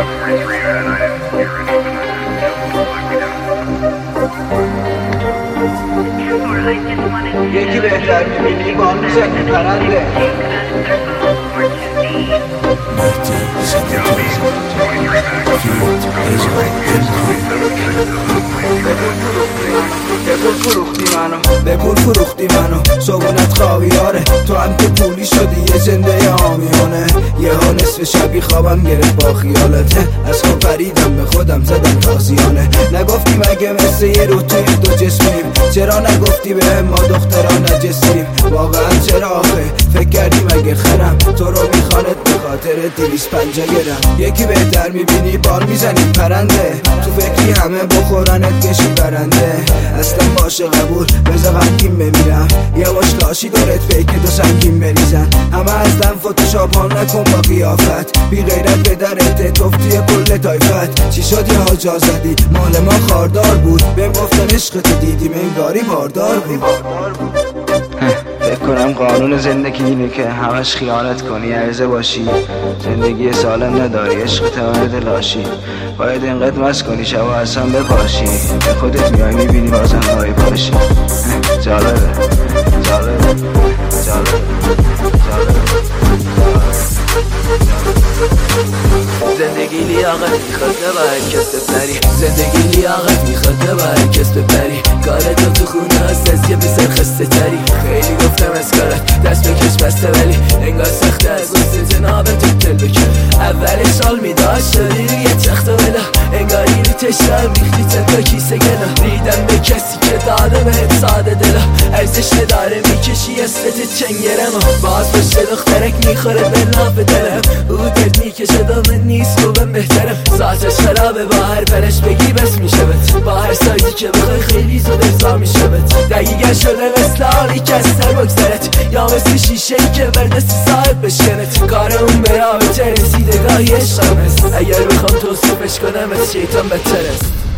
یکی بهتر میبینی با آن میزنی پرنده بپول فروختی منو صبونت خاویاره تو هم که پولی شدی یه زنده آمیانه یه ها نصف شبی خوابم گرفت با خیالته از خواب پریدم به خودم زدم تازیانه نگفتی مگه مثل یه رو توی دو جسمیم چرا نگفتی به ما دختران نجسیم واقعا چرا آخه فکر کردی مگه خرم تو رو میخواند به خاطر 250 گرم یکی بهتر میبینی بار میزنی پرنده تو فکری همه بخورنت کشی برنده اصلا باشه قبول بذار غمگین بمیرم یواش لاشی دارت پیک دو سنگین بریزن همه از دم فتوشاپ ها نکن با قیافت بی غیرت به درته تفتی کل تایفت چی شد یه ها جا زدی مال ما خاردار بود بهم گفتن عشقتو دیدیم انگاری باردار بود فکر کنم قانون زندگی اینه که همش خیانت کنی عرضه باشی زندگی سالم نداری عشق تمام لاشی باید اینقدر مست کنی شبا اصلا بپاشی به خودت میای میبینی بازم های پاشی جالبه جالبه جالبه زندگی لیاقت میخواد نه هر کس بپری زندگی لیاقت میخواد نه هر کس بپری کارت تو خونه هست از یه بسر خسته تری خیلی گفتم از کارت دست بکش بسته ولی انگار سخته از اون جناب تو دل بکن اول سال میداشت شدی روی تخت ولا انگاری رو تشتم ریختی تا کیسه گلا ریدم به کسی که داده بهت ساده دلا ارزش نداره میکشی استت چنگرم باز باشه دخترک میخوره به ناف دلم او درد میکشه دامن نیست خوبم بهترم ساعتش خرابه با هر برش بگی بس میشبت با هر سایزی که بخوای خیلی زود ارزا میشبت دقیقه شده مثل آلی که از سر بگذرت یا مثل شیشه ای که بردستی صاحب بشکنت کار اون برابطه رسیدگاهی عشقم هست اگر بخوام توصیفش کنم از شیطان بدتر است